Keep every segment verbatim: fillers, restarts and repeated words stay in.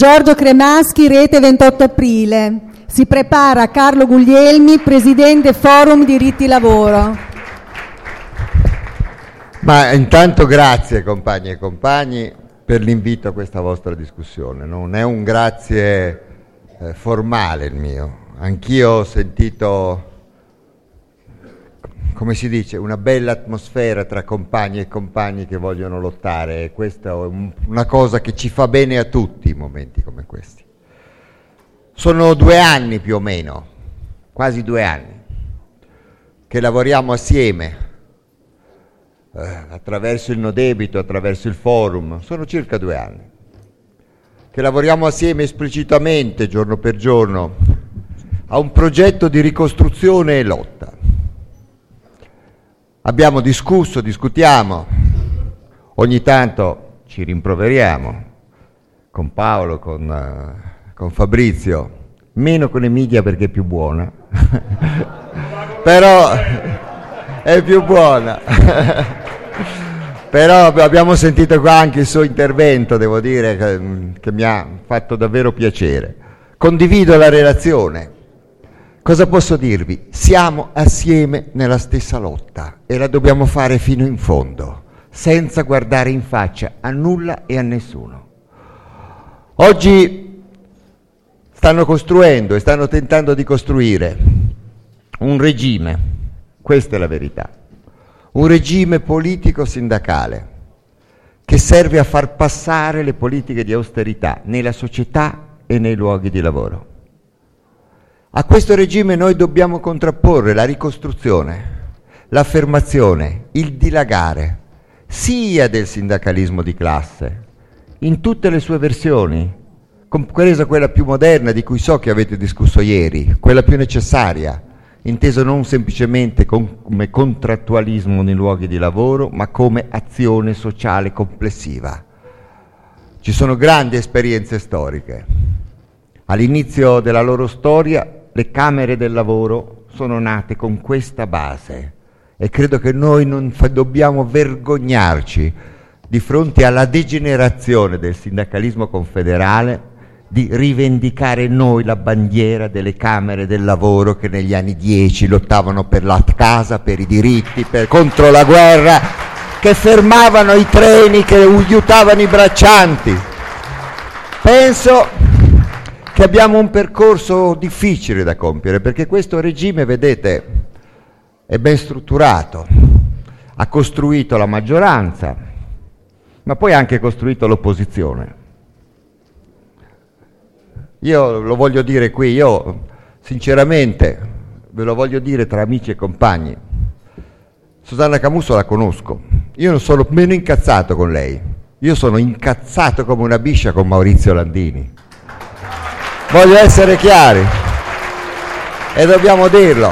Giorgio Cremaschi, Rete ventotto aprile. Si prepara Carlo Guglielmi, Presidente Forum Diritti Lavoro. Ma intanto grazie compagni e compagni per l'invito a questa vostra discussione. Non è un grazie eh, formale il mio. Anch'io ho sentito, come si dice, una bella atmosfera tra compagni e compagni che vogliono lottare, e questa è un, una cosa che ci fa bene a tutti in momenti come questi. Sono due anni più o meno, quasi due anni, che lavoriamo assieme eh, attraverso il no debito, attraverso il forum. Sono circa due anni che lavoriamo assieme esplicitamente, giorno per giorno, a un progetto di ricostruzione e lotta. Abbiamo discusso, discutiamo, ogni tanto ci rimproveriamo con Paolo, con, uh, con Fabrizio, meno con Emilia perché è più buona, però è più buona. Però abbiamo sentito qua anche il suo intervento, devo dire, che, che mi ha fatto davvero piacere. Condivido la relazione. Cosa posso dirvi? Siamo assieme nella stessa lotta e la dobbiamo fare fino in fondo, senza guardare in faccia a nulla e a nessuno. Oggi stanno costruendo e stanno tentando di costruire un regime, questa è la verità, un regime politico-sindacale che serve a far passare le politiche di austerità nella società e nei luoghi di lavoro. A questo regime noi dobbiamo contrapporre la ricostruzione, l'affermazione, il dilagare, sia del sindacalismo di classe, in tutte le sue versioni, compresa quella più moderna di cui so che avete discusso ieri, quella più necessaria, inteso non semplicemente come contrattualismo nei luoghi di lavoro, ma come azione sociale complessiva. Ci sono grandi esperienze storiche. All'inizio della loro storia le camere del lavoro sono nate con questa base e credo che noi non fa- dobbiamo vergognarci di fronte alla degenerazione del sindacalismo confederale di rivendicare noi la bandiera delle camere del lavoro che negli anni dieci lottavano per la casa, per i diritti, per, contro la guerra, che fermavano i treni, che aiutavano i braccianti. Penso che abbiamo un percorso difficile da compiere, perché questo regime, vedete, è ben strutturato, ha costruito la maggioranza, ma poi ha anche costruito l'opposizione. Io lo voglio dire qui, io sinceramente ve lo voglio dire tra amici e compagni, Susanna Camusso la conosco, io non sono meno incazzato con lei, io sono incazzato come una biscia con Maurizio Landini. Voglio essere chiari e dobbiamo dirlo.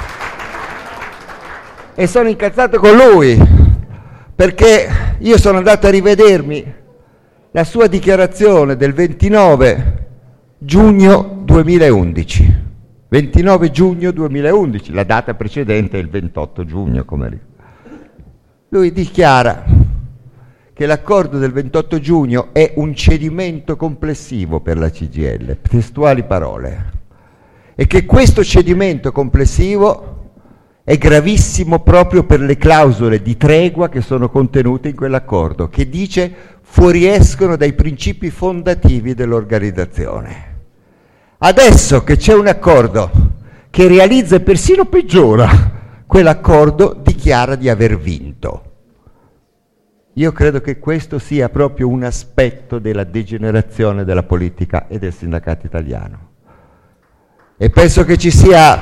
E sono incazzato con lui perché io sono andato a rivedermi la sua dichiarazione del ventinove giugno duemilaundici. ventinove giugno duemilaundici, la data precedente è il ventotto giugno, come lì. Lui dichiara che l'accordo del ventotto giugno è un cedimento complessivo per la C G I L, testuali parole, e che questo cedimento complessivo è gravissimo proprio per le clausole di tregua che sono contenute in quell'accordo, che dice fuoriescono dai principi fondativi dell'organizzazione. Adesso che c'è un accordo che realizza e persino peggiora, quell'accordo dichiara di aver vinto. Io credo che questo sia proprio un aspetto della degenerazione della politica e del sindacato italiano. E penso che ci sia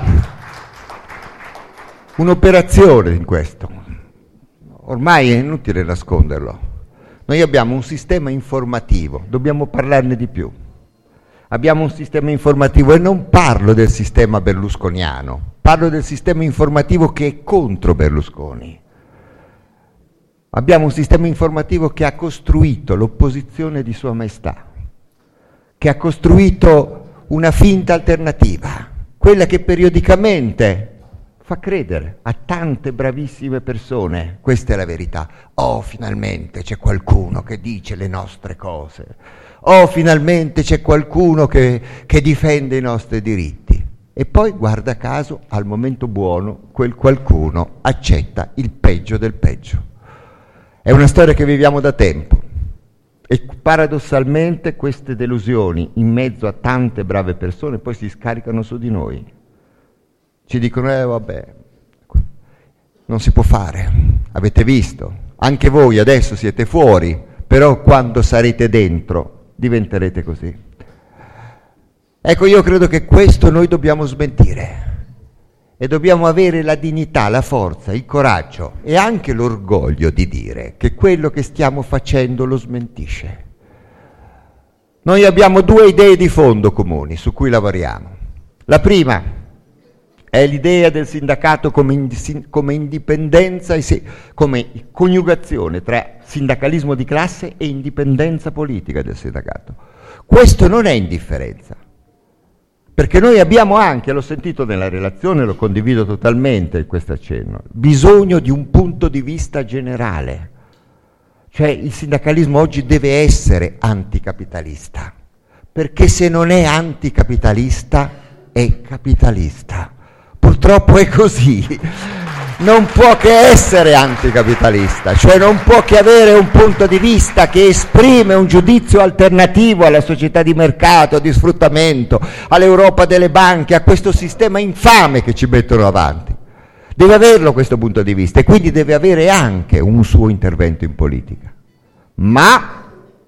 un'operazione in questo. Ormai è inutile nasconderlo. Noi abbiamo un sistema informativo, dobbiamo parlarne di più. Abbiamo un sistema informativo e non parlo del sistema berlusconiano, parlo del sistema informativo che è contro Berlusconi. Abbiamo un sistema informativo che ha costruito l'opposizione di Sua Maestà, che ha costruito una finta alternativa, quella che periodicamente fa credere a tante bravissime persone, questa è la verità, oh finalmente c'è qualcuno che dice le nostre cose, Oh, finalmente c'è qualcuno che, che difende i nostri diritti. E poi, guarda caso, al momento buono, quel qualcuno accetta il peggio del peggio. È una storia che viviamo da tempo. E paradossalmente queste delusioni, in mezzo a tante brave persone, poi si scaricano su di noi. Ci dicono, eh vabbè, non si può fare, avete visto, anche voi adesso siete fuori, però quando sarete dentro diventerete così. Ecco, io credo che questo noi dobbiamo smentire e dobbiamo avere la dignità, la forza, il coraggio e anche l'orgoglio di dire che quello che stiamo facendo lo smentisce. Noi abbiamo due idee di fondo comuni su cui lavoriamo. La prima è l'idea del sindacato come, ind- come indipendenza, e se- come coniugazione tra sindacalismo di classe e indipendenza politica del sindacato. Questo non è indifferenza, perché noi abbiamo anche, l'ho sentito nella relazione, lo condivido totalmente in questo accenno, bisogno di un punto di vista generale. Cioè il sindacalismo oggi deve essere anticapitalista, perché se non è anticapitalista è capitalista. Purtroppo è così, non può che essere anticapitalista, cioè non può che avere un punto di vista che esprime un giudizio alternativo alla società di mercato, di sfruttamento, all'Europa delle banche, a questo sistema infame che ci mettono avanti. Deve averlo questo punto di vista e quindi deve avere anche un suo intervento in politica. Ma,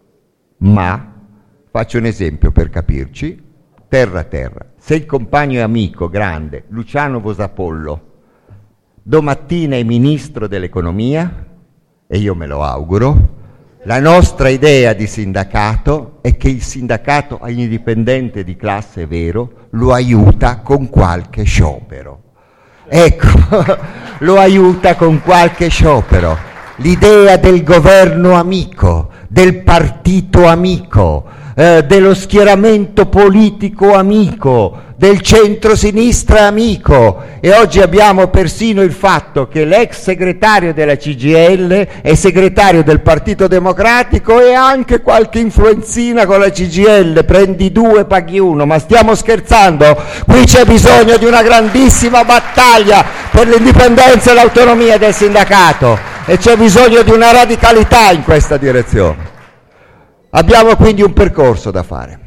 ma, faccio un esempio per capirci, terra a terra. Se il compagno e amico grande Luciano Vosapollo domattina è ministro dell'economia, e io me lo auguro, la nostra idea di sindacato è che il sindacato indipendente di classe vero lo aiuta con qualche sciopero. Ecco, lo aiuta con qualche sciopero. L'idea del governo amico, del partito amico, eh, dello schieramento politico amico, del centro-sinistra amico, e oggi abbiamo persino il fatto che l'ex segretario della C G I L è segretario del Partito Democratico e anche qualche influenzina con la C G I L, prendi due, paghi uno, ma stiamo scherzando? Qui c'è bisogno di una grandissima battaglia per l'indipendenza e l'autonomia del sindacato e c'è bisogno di una radicalità in questa direzione. Abbiamo quindi un percorso da fare.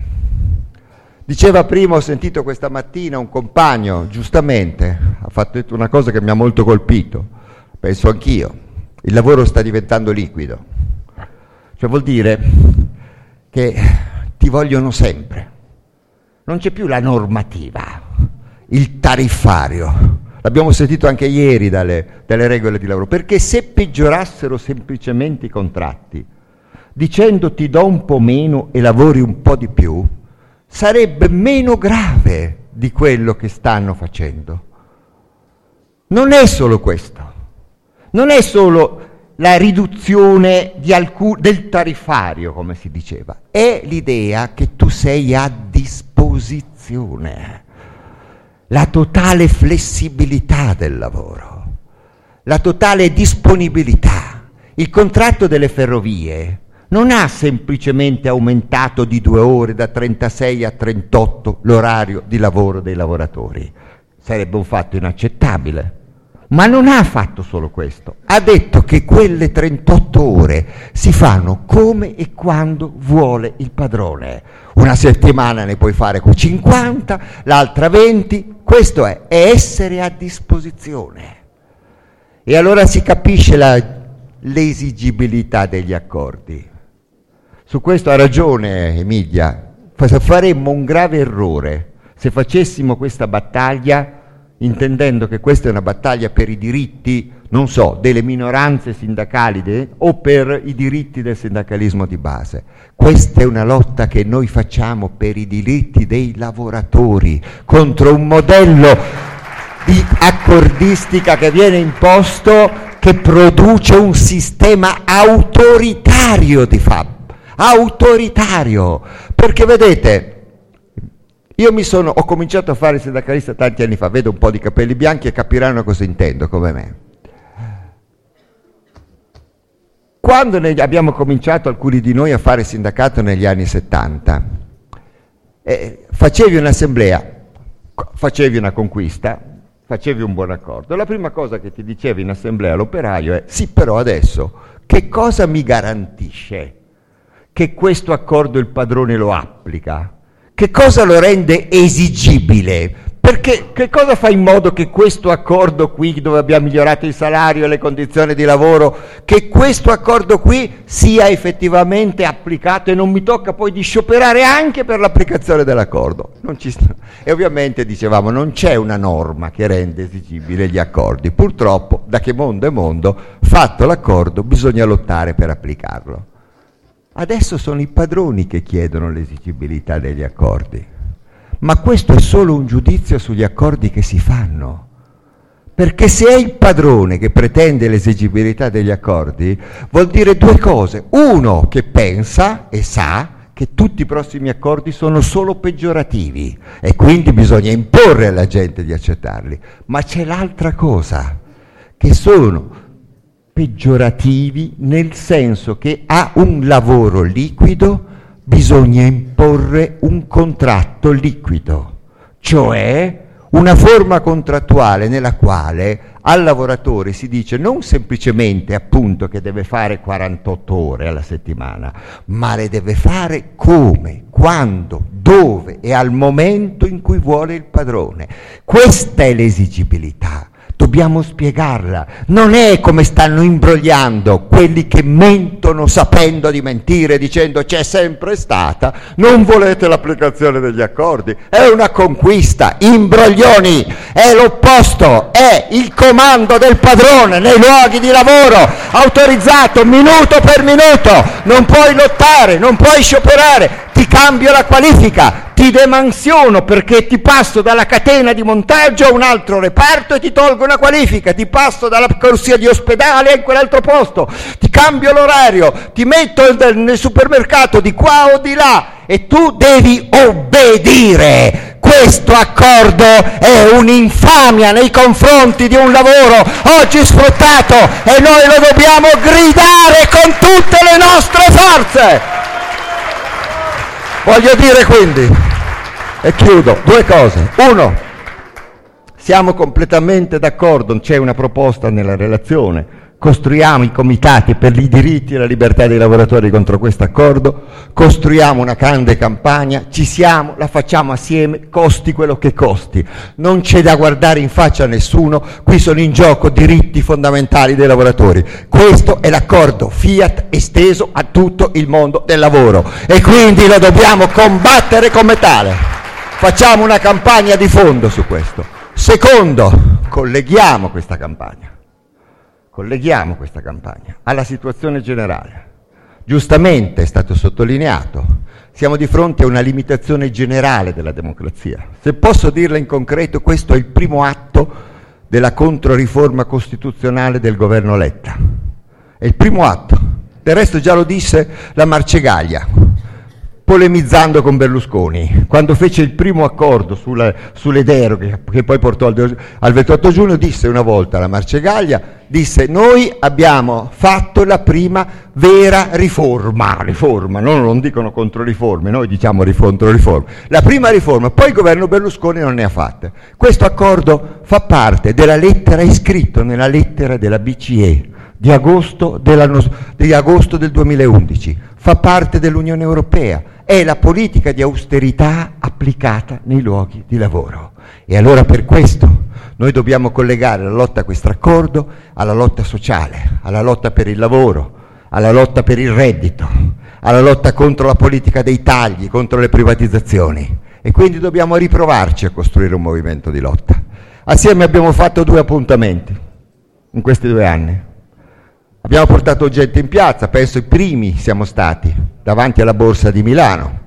Diceva prima, ho sentito questa mattina un compagno, giustamente, ha fatto una cosa che mi ha molto colpito, penso anch'io, il lavoro sta diventando liquido. Cioè vuol dire che ti vogliono sempre. Non c'è più la normativa, il tariffario. L'abbiamo sentito anche ieri dalle, dalle regole di lavoro, perché se peggiorassero semplicemente i contratti, dicendo ti do un po' meno e lavori un po' di più, sarebbe meno grave di quello che stanno facendo. Non è solo questo, non è solo la riduzione di alcun, del tariffario, come si diceva, è l'idea che tu sei a disposizione, la totale flessibilità del lavoro, la totale disponibilità. Il contratto delle ferrovie non ha semplicemente aumentato di due ore, da trentasei a trentotto, l'orario di lavoro dei lavoratori. Sarebbe un fatto inaccettabile. Ma non ha fatto solo questo. Ha detto che quelle trentotto ore si fanno come e quando vuole il padrone. Una settimana ne puoi fare con cinquanta, l'altra venti. Questo è, è essere a disposizione. E allora si capisce la, l'esigibilità degli accordi. Su questo ha ragione Emilia, faremmo un grave errore se facessimo questa battaglia intendendo che questa è una battaglia per i diritti, non so, delle minoranze sindacali de, o per i diritti del sindacalismo di base. Questa è una lotta che noi facciamo per i diritti dei lavoratori contro un modello di accordistica che viene imposto, che produce un sistema autoritario di fatto. Autoritario, perché vedete, io mi sono, ho cominciato a fare il sindacalista tanti anni fa, vedo un po' di capelli bianchi e capiranno cosa intendo come me. Quando ne abbiamo cominciato alcuni di noi a fare sindacato negli anni settanta, eh, facevi un'assemblea, facevi una conquista, facevi un buon accordo. La prima cosa che ti diceva in assemblea l'operaio è: sì, però adesso che cosa mi garantisce che questo accordo il padrone lo applica? Che cosa lo rende esigibile? Perché che cosa fa in modo che questo accordo qui, dove abbiamo migliorato il salario e le condizioni di lavoro, che questo accordo qui sia effettivamente applicato e non mi tocca poi di scioperare anche per l'applicazione dell'accordo? Non ci sta. E ovviamente dicevamo non c'è una norma che rende esigibile gli accordi. Purtroppo, da che mondo è mondo, fatto l'accordo bisogna lottare per applicarlo. Adesso sono i padroni che chiedono l'esigibilità degli accordi. Ma questo è solo un giudizio sugli accordi che si fanno, perché se è il padrone che pretende l'esigibilità degli accordi vuol dire due cose: uno, che pensa e sa che tutti i prossimi accordi sono solo peggiorativi e quindi bisogna imporre alla gente di accettarli, ma c'è l'altra cosa, che sono peggiorativi nel senso che a un lavoro liquido bisogna imporre un contratto liquido, cioè una forma contrattuale nella quale al lavoratore si dice non semplicemente appunto che deve fare quarantotto ore alla settimana, ma le deve fare come, quando, dove e al momento in cui vuole il padrone. Questa è l'esigibilità. Dobbiamo spiegarla, non è come stanno imbrogliando quelli che mentono sapendo di mentire, dicendo c'è sempre stata, non volete l'applicazione degli accordi, è una conquista, imbroglioni, è l'opposto, è il comando del padrone nei luoghi di lavoro, autorizzato minuto per minuto, non puoi lottare, non puoi scioperare, ti cambio la qualifica, ti demansiono perché ti passo dalla catena di montaggio a un altro reparto e ti tolgo una qualifica, ti passo dalla corsia di ospedale a quell'altro posto, ti cambio l'orario, ti metto nel supermercato di qua o di là e tu devi obbedire. Questo accordo è un'infamia nei confronti di un lavoro oggi sfruttato e noi lo dobbiamo gridare con tutte le nostre forze. Voglio dire quindi, e chiudo, due cose. Uno, siamo completamente d'accordo, c'è una proposta nella relazione, costruiamo i comitati per i diritti e la libertà dei lavoratori contro questo accordo, costruiamo una grande campagna, ci siamo, la facciamo assieme, costi quello che costi. Non c'è da guardare in faccia a nessuno, qui sono in gioco diritti fondamentali dei lavoratori. Questo è l'accordo Fiat esteso a tutto il mondo del lavoro e quindi lo dobbiamo combattere come tale. Facciamo una campagna di fondo su questo. Secondo, colleghiamo questa campagna. Colleghiamo questa campagna alla situazione generale. Giustamente è stato sottolineato, siamo di fronte a una limitazione generale della democrazia. Se posso dirla in concreto, questo è il primo atto della controriforma costituzionale del governo Letta. È il primo atto. Del resto già lo disse la Marcegaglia, polemizzando con Berlusconi, quando fece il primo accordo sulla, sulle deroghe che poi portò al, al ventotto giugno, disse una volta la Marcegaglia, disse noi abbiamo fatto la prima vera riforma, riforma, no, non dicono controriforme, noi diciamo controriforma, la prima riforma, poi il governo Berlusconi non ne ha fatte. Questo accordo fa parte della lettera, è scritto nella lettera della B C E di agosto, dell'anno, di agosto del duemilaundici, fa parte dell'Unione Europea, è la politica di austerità applicata nei luoghi di lavoro. E allora per questo noi dobbiamo collegare la lotta a questo accordo alla lotta sociale, alla lotta per il lavoro, alla lotta per il reddito, alla lotta contro la politica dei tagli, contro le privatizzazioni. E quindi dobbiamo riprovarci a costruire un movimento di lotta. Assieme abbiamo fatto due appuntamenti in questi due anni. Abbiamo portato gente in piazza, penso i primi siamo stati, davanti alla Borsa di Milano,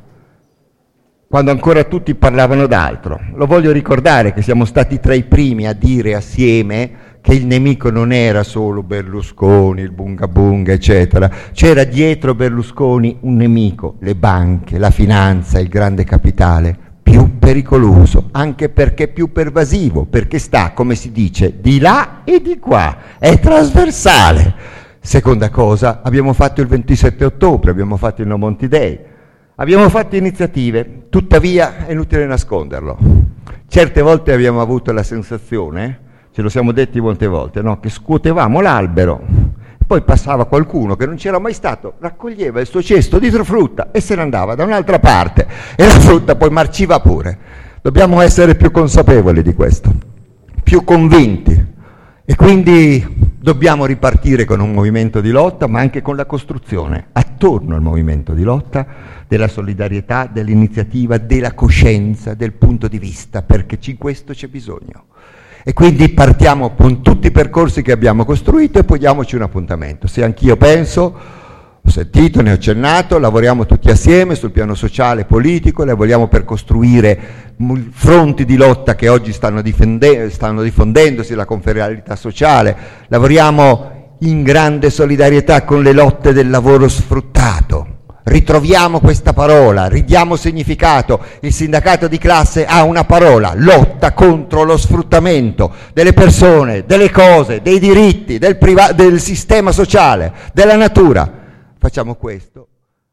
quando ancora tutti parlavano d'altro. Lo voglio ricordare che siamo stati tra i primi a dire assieme che il nemico non era solo Berlusconi, il bunga bunga, eccetera. C'era dietro Berlusconi un nemico, le banche, la finanza, il grande capitale, più pericoloso, anche perché più pervasivo, perché sta, come si dice, di là e di qua, è trasversale. Seconda cosa, abbiamo fatto il ventisette ottobre, abbiamo fatto il No Monti Day, abbiamo fatto iniziative, tuttavia è inutile nasconderlo. Certe volte abbiamo avuto la sensazione, ce lo siamo detti molte volte, no? Che scuotevamo l'albero, poi passava qualcuno che non c'era mai stato, raccoglieva il suo cesto di frutta e se ne andava da un'altra parte e la frutta poi marciva pure. Dobbiamo essere più consapevoli di questo, più convinti. E quindi dobbiamo ripartire con un movimento di lotta, ma anche con la costruzione attorno al movimento di lotta della solidarietà, dell'iniziativa, della coscienza, del punto di vista, perché in questo c'è bisogno. E quindi partiamo con tutti i percorsi che abbiamo costruito e poi diamoci un appuntamento. Se anch'io penso, ho sentito, ne ho accennato, lavoriamo tutti assieme sul piano sociale e politico, lavoriamo per costruire fronti di lotta che oggi stanno, difende- stanno diffondendosi, la confederalità sociale, lavoriamo in grande solidarietà con le lotte del lavoro sfruttato. Ritroviamo questa parola, ridiamo significato. Il sindacato di classe ha una parola: lotta contro lo sfruttamento delle persone, delle cose, dei diritti, del, priva- del sistema sociale, della natura. Facciamo questo,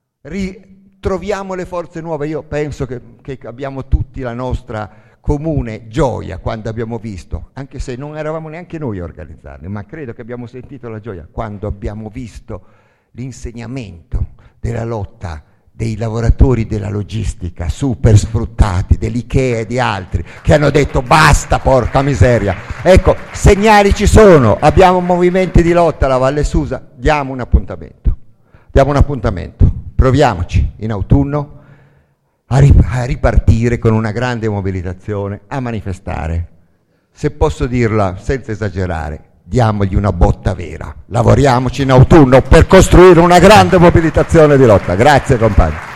ritroviamo le forze nuove. Io penso che, che abbiamo tutti la nostra comune gioia quando abbiamo visto, anche se non eravamo neanche noi a organizzarli, ma credo che abbiamo sentito la gioia quando abbiamo visto l'insegnamento della lotta dei lavoratori della logistica super sfruttati, dell'Ikea e di altri, che hanno detto basta, porca miseria. Ecco, segnali ci sono, abbiamo movimenti di lotta alla Valle Susa, diamo un appuntamento. Diamo un appuntamento, proviamoci in autunno a, rip- a ripartire con una grande mobilitazione, a manifestare. Se posso dirla senza esagerare, diamogli una botta vera. Lavoriamoci in autunno per costruire una grande mobilitazione di lotta. Grazie compagni.